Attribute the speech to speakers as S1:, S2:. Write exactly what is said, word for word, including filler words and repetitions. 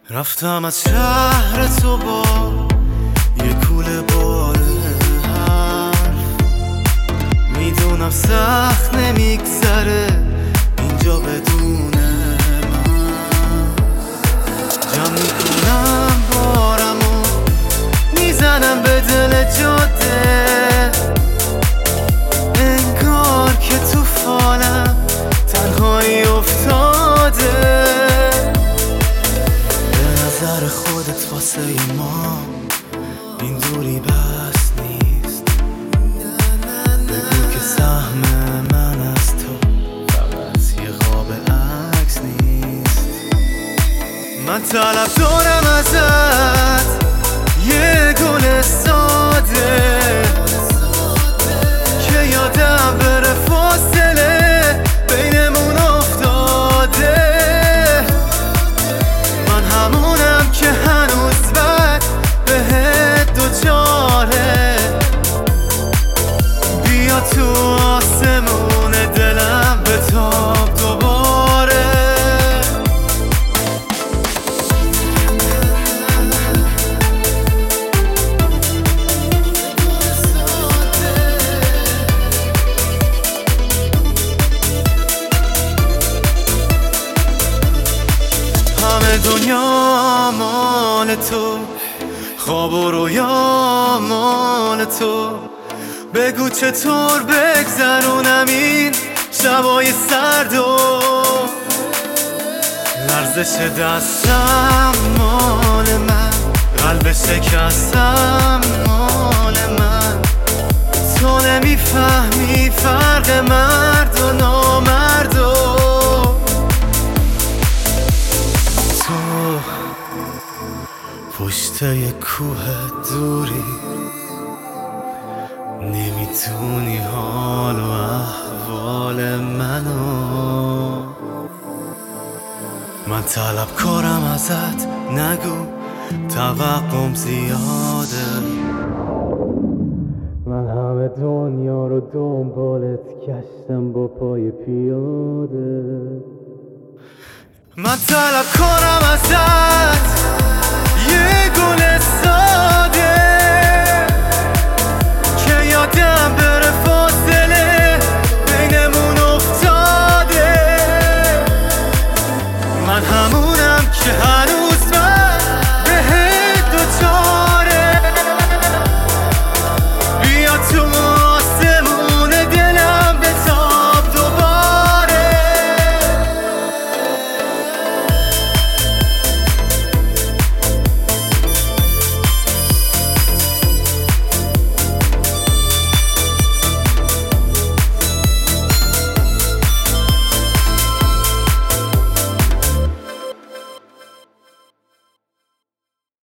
S1: رفتم از شهر تو با یه کوله بار حرف، میدونم سخت نمیگذره اینجا بدون من. جمع میکنم بارمو میزنم به دل جاده، انگار که تو فالم تنهایی افتاده. نظر خودت واسه ما این دوری بس نیست، بگو که سهم من از تو فقط یه قاب عکس نیست. من طلب دارم ازت یه گل ساده که یادم بره فاصله بینمون افتاده. من همونم که هنوز بد بهت دوچاره، بیا تو آسمون دلم بتاب دوباره. همه دنیا مال تو، خواب و رویا مال تو، بگو چطور بگذرونم این شبای سرد و لرزش دستم مال من، قلب شکستم مال من. تو نمیفهمی فرق مرد و نامرد و پشت یه کوه دوری نمیتونی حال و احوال منو. من طلبکارم ازت نگو توقعم زیاده، من همه دنیا رو دنبالت گشتم با پای پیاده. من طلبکارم ازت